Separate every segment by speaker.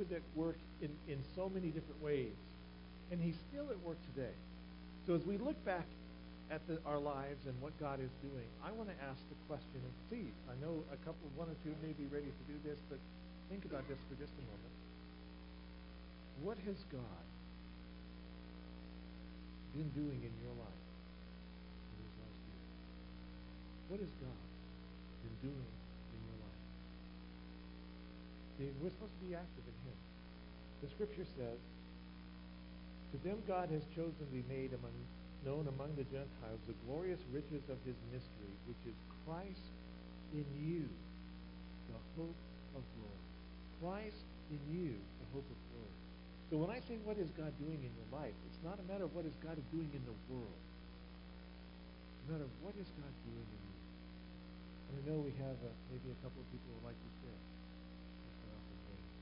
Speaker 1: was at work in so many different ways, and he's still at work today. So as we look back at our lives and what God is doing, I want to ask the question, and please, I know one or two may be ready to do this, but think about this for just a moment. What has God been doing in your life in these last years? What has God been doing in your life? See, we're supposed to be active in Him. The Scripture says, "To them God has chosen to be known among the Gentiles the glorious riches of His mystery, which is Christ in you, the hope of glory." Christ in you, the hope of glory. So when I say what is God doing in your life, it's not a matter of what is God doing in the world. It's a matter of what is God doing in you. And I know we have maybe a couple of people who would like to share. Let's start off with James.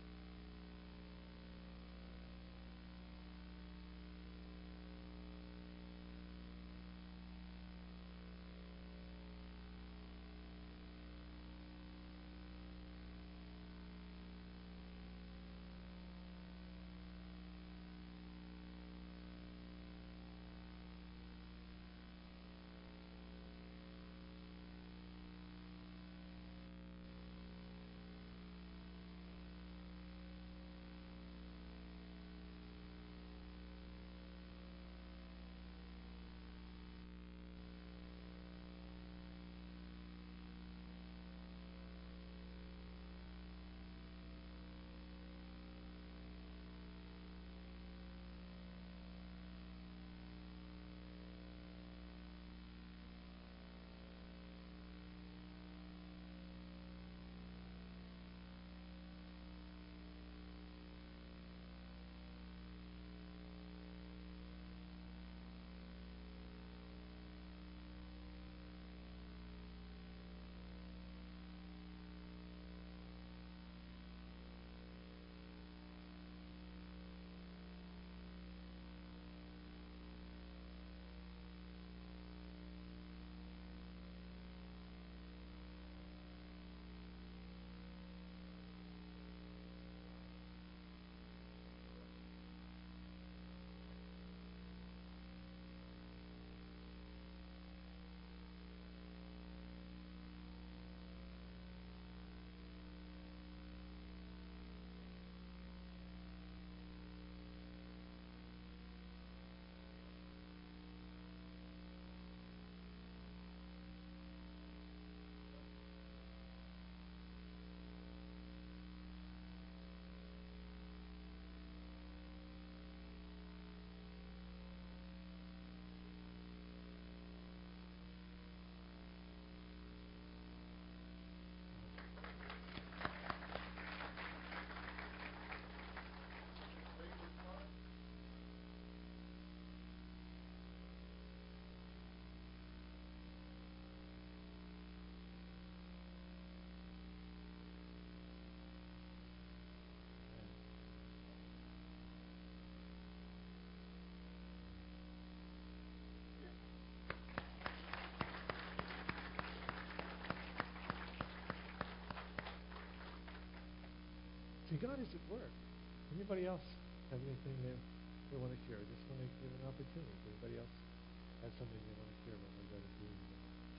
Speaker 1: See, God is at work. Anybody else have anything they want to share? I just want to give an opportunity. If anybody else has something they want to share about what God is doing in their life.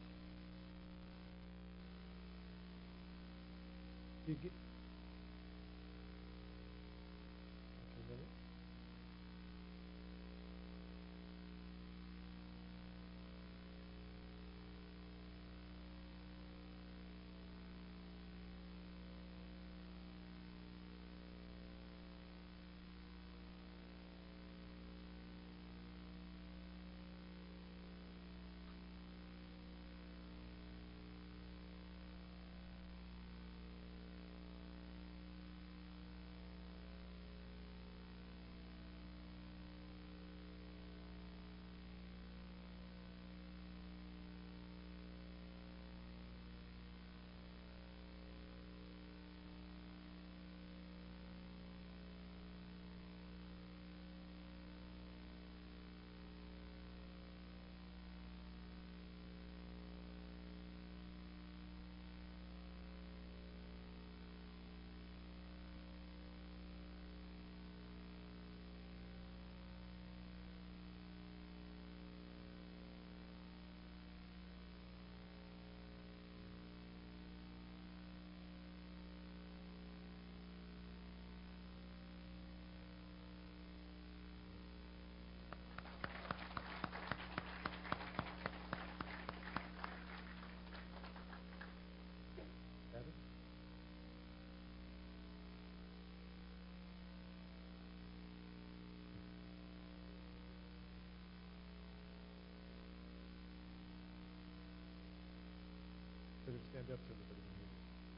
Speaker 1: You get, okay, ready? up so everybody can hear you.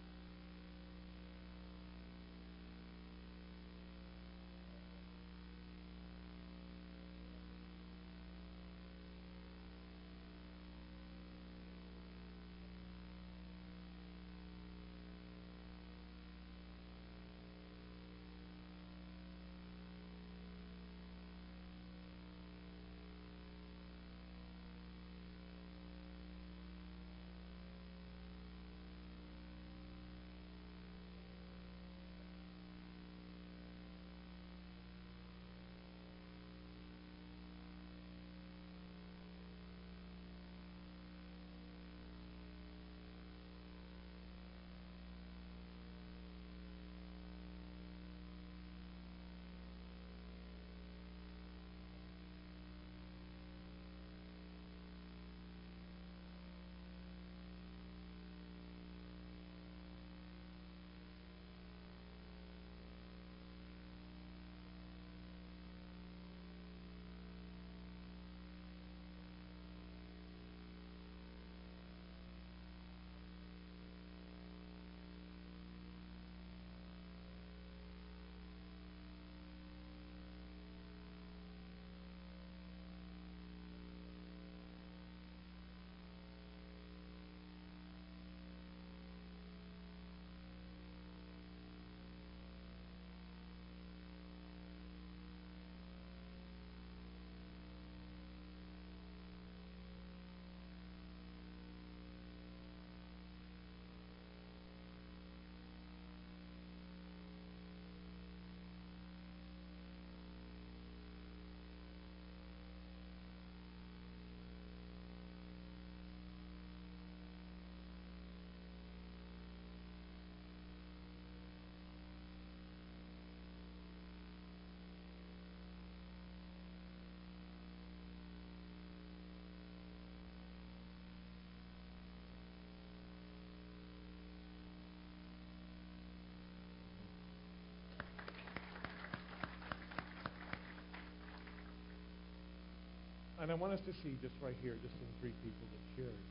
Speaker 1: And I want us to see just right here, just in three people that shared,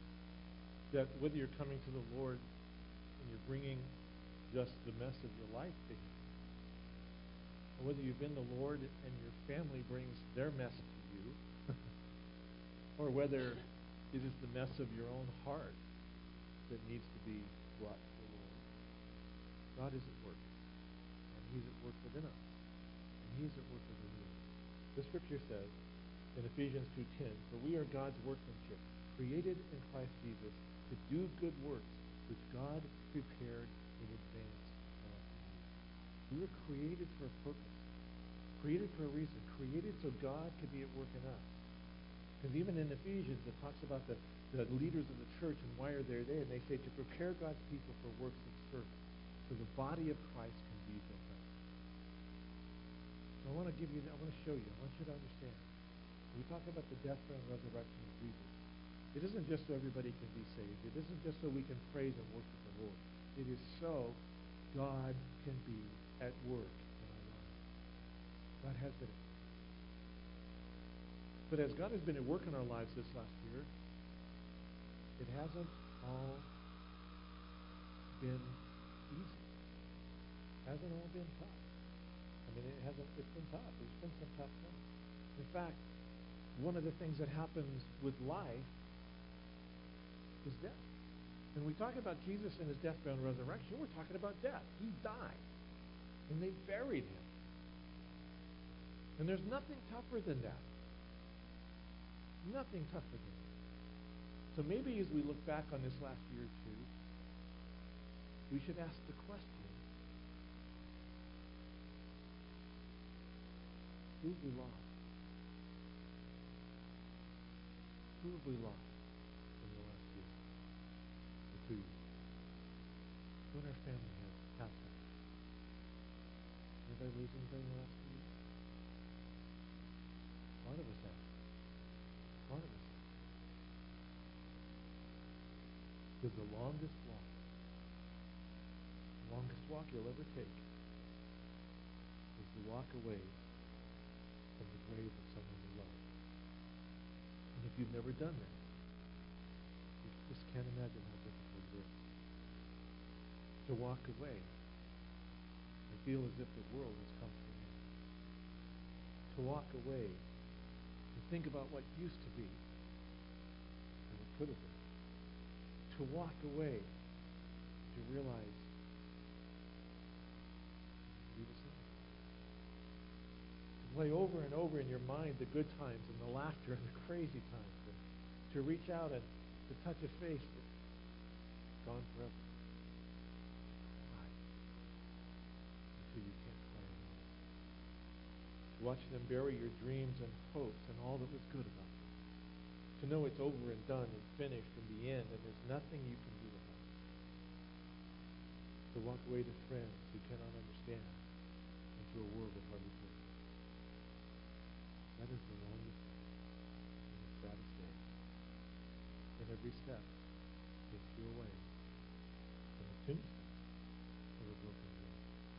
Speaker 1: that whether you're coming to the Lord and you're bringing just the mess of your life to Him, or whether you've been the Lord and your family brings their mess to you, or whether it is the mess of your own heart that needs to be brought to the Lord, God is at work. And He's at work within us. And He's at work within you. The Scripture says, in Ephesians 2:10, "For we are God's workmanship, created in Christ Jesus to do good works, which God prepared in advance for you." We were created for a purpose, created for a reason, created so God could be at work in us. Because even in Ephesians, it talks about the leaders of the church and why are they there, and they say to prepare God's people for works of service, so the body of Christ can be built up. So I want to show you, I want you to understand. We talk about the death, burial, and resurrection of Jesus. It isn't just so everybody can be saved. It isn't just so we can praise and worship the Lord. It is so God can be at work in our lives. God has been at work. But as God has been at work in our lives this last year, it hasn't all been easy. It hasn't all been tough. I mean, it's been tough. There's been some tough times. In fact, one of the things that happens with life is death. When we talk about Jesus and His death, burial, and resurrection, we're talking about death. He died. And they buried Him. And there's nothing tougher than that. Nothing tougher than that. So maybe as we look back on this last year or two, we should ask the question, who have we lost? Who have we lost in the last year or 2 years? Who in our family has passed on? Anybody lose anybody in the last 2 years? Part of us have. Part of us have. Because the longest walk you'll ever take is to walk away from the grave of someone you love. And if you've never done that, you just can't imagine how difficult it is. to walk away and feel as if the world has come to an end. To walk away and think about what used to be and what could have been. To walk away to realize be the same. To play over and over in your mind the good times and the laughter and the crazy times, and to reach out and to touch a face that's gone forever. Cry until you can't cry anymore. To watch them bury your dreams and hopes and all that was good about them. To know it's over and done and finished in the end, and there's nothing you can do about it. To walk away to friends who cannot understand, and to a world that hardly cares. That is the longest and the saddest day. And every step takes you away from the tombstone of a broken dream.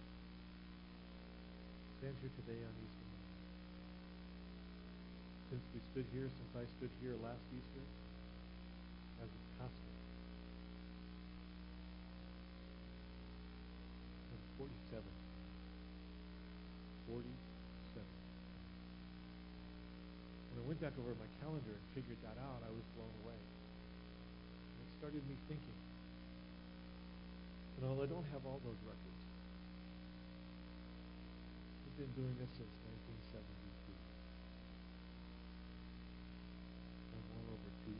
Speaker 1: Stand here today on Easter morning. Since I stood here last Easter as a pastor, I'm 47. 47. When I went back over my calendar and figured that out, I was blown away. And it started me thinking, although I don't have all those records, I've been doing this since 1972. I'm well over 2,000.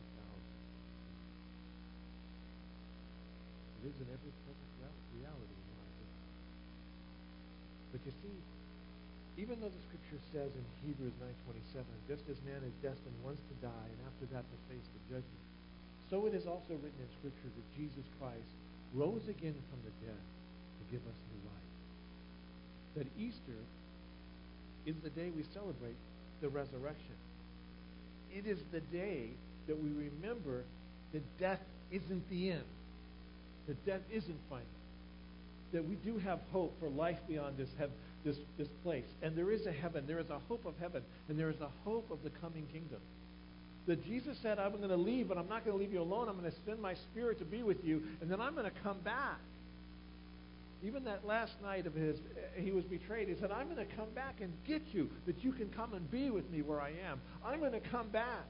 Speaker 1: It is an ever-present reality in life. But you see, even though the Scripture says in Hebrews 9:27, just as man is destined once to die and after that to face the judgment, so it is also written in Scripture that Jesus Christ rose again from the dead to give us new life. That Easter is the day we celebrate the resurrection. It is the day that we remember that death isn't the end, that death isn't final, that we do have hope for life beyond this place. And there is a heaven, there is a hope of heaven, and there is a hope of the coming kingdom. That Jesus said, I'm going to leave, but I'm not going to leave you alone. I'm going to send my Spirit to be with you, and then I'm going to come back. Even that last night of he was betrayed, he said, I'm going to come back and get you, that you can come and be with me where I am. I'm going to come back.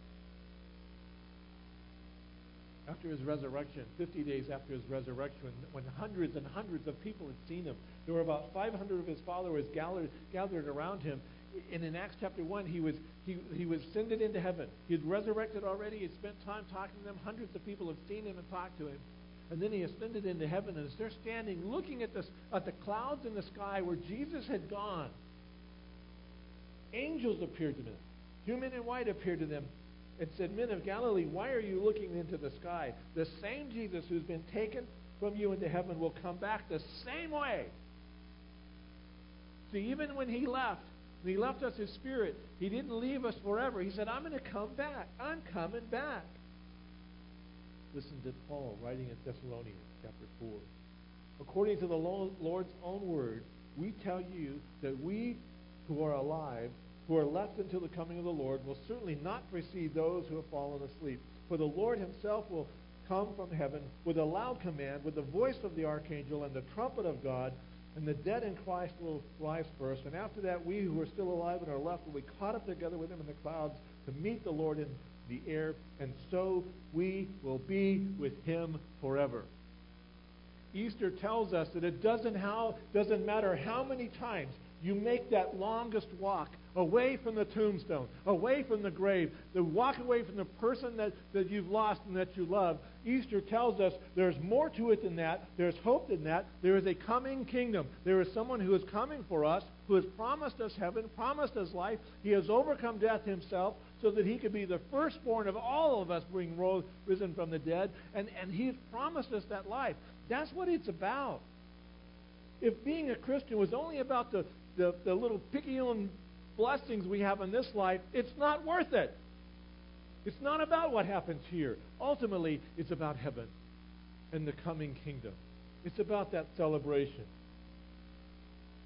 Speaker 1: After his resurrection, 50 days after his resurrection, when hundreds and hundreds of people had seen him, there were about 500 of his followers gathered around him. And in Acts chapter 1, he was ascended into heaven. He had resurrected already. He had spent time talking to them. Hundreds of people had seen him and talked to him. And then he ascended into heaven. And as they're standing looking at the clouds in the sky where Jesus had gone, angels appeared to them. Human in white appeared to them and said, Men of Galilee, why are you looking into the sky? The same Jesus who's been taken from you into heaven will come back the same way. See, even when he left us his Spirit, he didn't leave us forever. He said, I'm going to come back. I'm coming back. Listen to Paul writing in Thessalonians chapter 4. According to the Lord's own word, we tell you that we who are alive, who are left until the coming of the Lord, will certainly not precede those who have fallen asleep. For the Lord himself will come from heaven with a loud command, with the voice of the archangel and the trumpet of God, and the dead in Christ will rise first. And after that, we who are still alive and are left will be caught up together with him in the clouds to meet the Lord in the air, and so we will be with him forever. Easter tells us that it doesn't matter how many times you make that longest walk away from the tombstone, away from the grave, the walk away from the person that you've lost and that you love. Easter tells us there's more to it than that. There's hope in that. There is a coming kingdom. There is someone who is coming for us, who has promised us heaven, promised us life. He has overcome death himself so that he could be the firstborn of all of us being risen from the dead. And he has promised us that life. That's what it's about. If being a Christian was only about the little picayune blessings we have in this life, it's not worth it. It's not about what happens here. Ultimately, it's about heaven and the coming kingdom. It's about that celebration.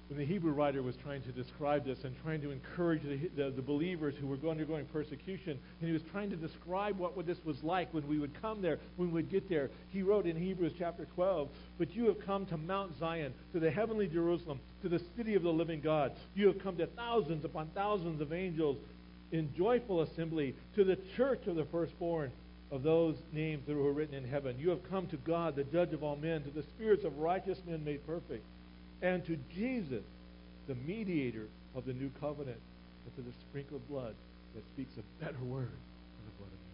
Speaker 1: when the Hebrew writer was trying to describe this and trying to encourage the believers who were undergoing persecution, and he was trying to describe what this was like when we would come there, when we would get there, he wrote in Hebrews chapter 12, "But you have come to Mount Zion, to the heavenly Jerusalem, to the city of the living God. You have come to thousands upon thousands of angels in joyful assembly, to the church of the firstborn of those names that were written in heaven. You have come to God, the judge of all men, to the spirits of righteous men made perfect, and to Jesus, the mediator of the new covenant, and to the sprinkled blood that speaks a better word than the blood of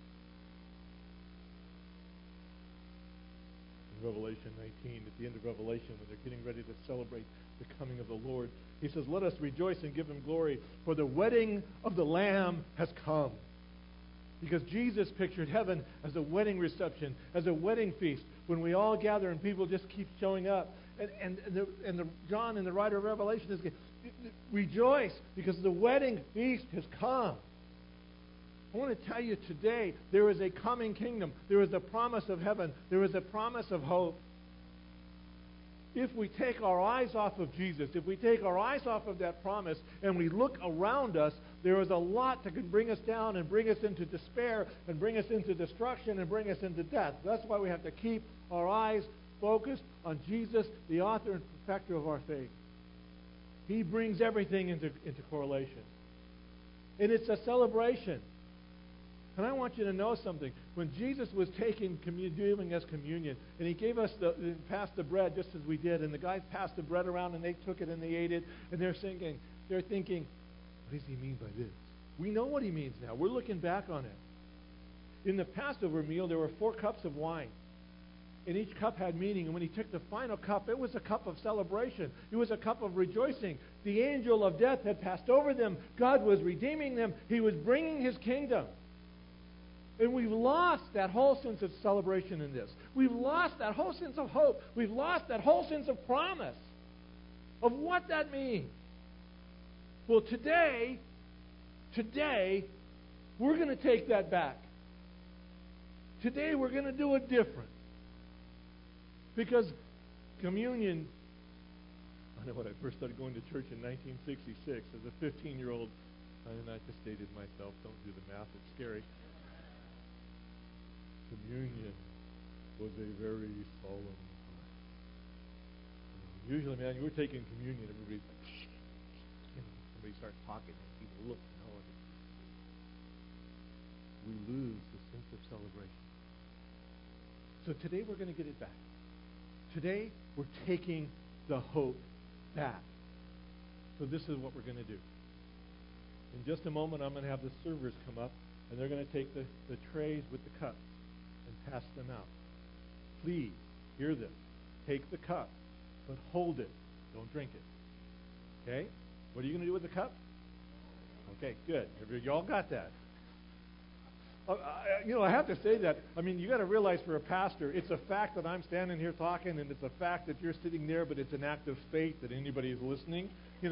Speaker 1: Abel." In Revelation 19, at the end of Revelation, when they're getting ready to celebrate the coming of the Lord, he says, "Let us rejoice and give him glory, for the wedding of the Lamb has come." Because Jesus pictured heaven as a wedding reception, as a wedding feast, when we all gather and people just keep showing up. And John, in the writer of Revelation, is saying, rejoice, because the wedding feast has come. I want to tell you today, there is a coming kingdom. There is a promise of heaven. There is a promise of hope. If we take our eyes off of Jesus, if we take our eyes off of that promise, and we look around us, there is a lot that can bring us down and bring us into despair and bring us into destruction and bring us into death. That's why we have to keep our eyes focused on Jesus, the author and perfecter of our faith. He brings everything into correlation. And it's a celebration. And I want you to know something. When Jesus was giving us communion, and he gave us passed the bread just as we did, and the guys passed the bread around and they took it and they ate it, and they're thinking, what does he mean by this? We know what he means now. We're looking back on it. In the Passover meal, there were 4 cups of wine. And each cup had meaning. And when he took the final cup, it was a cup of celebration. It was a cup of rejoicing. The angel of death had passed over them. God was redeeming them. He was bringing his kingdom. And we've lost that whole sense of celebration in this. We've lost that whole sense of hope. We've lost that whole sense of promise of what that means. Well, today, we're going to take that back. Today, we're going to do it different. Because communion, I know when I first started going to church in 1966, as a 15-year-old, I just dated myself, don't do the math, it's scary. Communion was a very solemn time. Usually, man, you were taking communion, everybody's like, somebody starts talking and people look, we lose the sense of celebration. So today we're going to get it back. Today we're taking the hope back. So this is what we're going to do. In just a moment, I'm going to have the servers come up, and they're going to take the trays with the cups and pass them out. Please, hear this. Take the cup, but hold it. Don't drink it. Okay? What are you going to do with the cup? Okay, good. You all got that. I have to say that. I mean, you got to realize for a pastor, it's a fact that I'm standing here talking, and it's a fact that you're sitting there, but it's an act of faith that anybody is listening,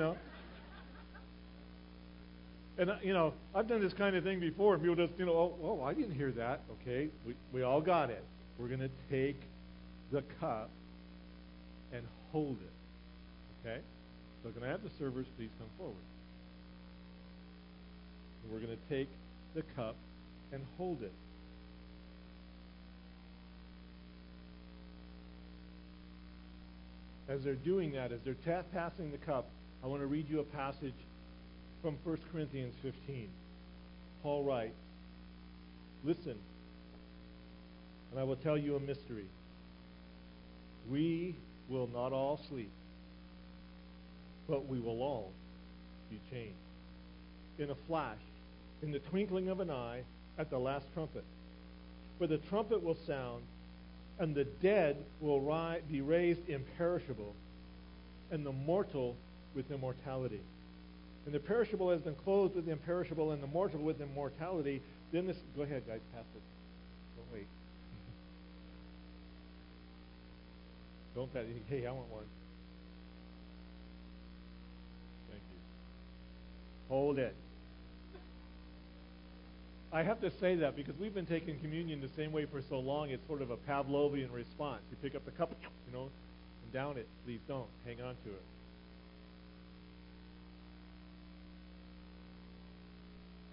Speaker 1: And, I've done this kind of thing before, and people just, I didn't hear that. Okay, we all got it. We're going to take the cup and hold it. Okay? So can I have the servers please come forward? And we're going to take the cup and hold it. As they're doing that, as they're passing the cup, I want to read you a passage from 1 Corinthians 15. Paul writes, "Listen, and I will tell you a mystery. We will not all sleep, but we will all be changed. In a flash, in the twinkling of an eye, at the last trumpet. For the trumpet will sound, and the dead will be raised imperishable, and the mortal with immortality. And the perishable has been clothed with the imperishable, and the mortal with immortality." Then this, go ahead, guys, pass it. Don't wait. Don't pass it. Hey, I want one. Thank you. Hold it. I have to say that because we've been taking communion the same way for so long, it's sort of a Pavlovian response. You pick up the cup, and down it. Please don't. Hang on to it.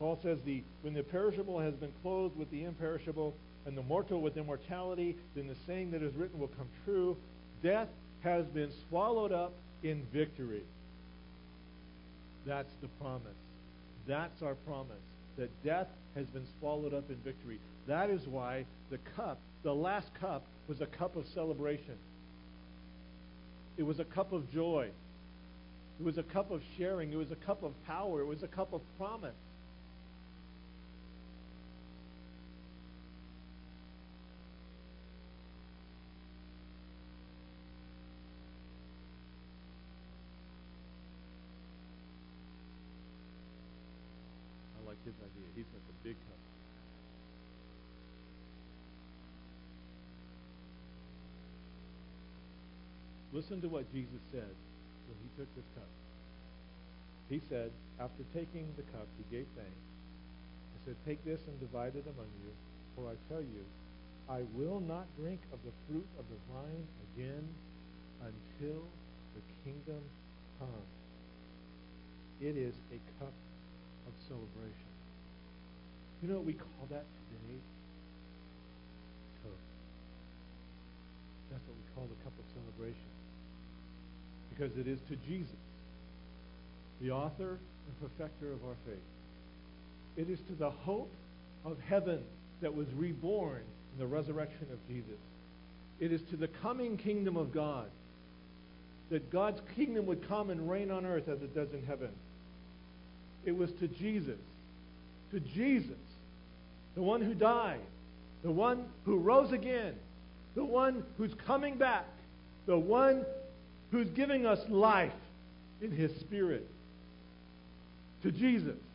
Speaker 1: Paul says, when the perishable has been clothed with the imperishable, and the mortal with immortality, then the saying that is written will come true. Death has been swallowed up in victory. That's the promise. That's our promise. That death has been swallowed up in victory. That is why the cup, the last cup, was a cup of celebration. It was a cup of joy. It was a cup of sharing. It was a cup of power. It was a cup of promise. I like his idea. He's got the big cup. Listen to what Jesus said when he took this cup. He said, after taking the cup, he gave thanks. He said, take this and divide it among you, for I tell you, I will not drink of the fruit of the vine again until the kingdom comes. It is a cup of celebration. You know what we call that today? Toast. That's what we call the cup of celebration. Because it is to Jesus, the author and perfecter of our faith. It is to the hope of heaven that was reborn in the resurrection of Jesus. It is to the coming kingdom of God, that God's kingdom would come and reign on earth as it does in heaven. It was to Jesus, the one who died, the one who rose again, the one who's coming back, the one who's giving us life in his Spirit. To Jesus.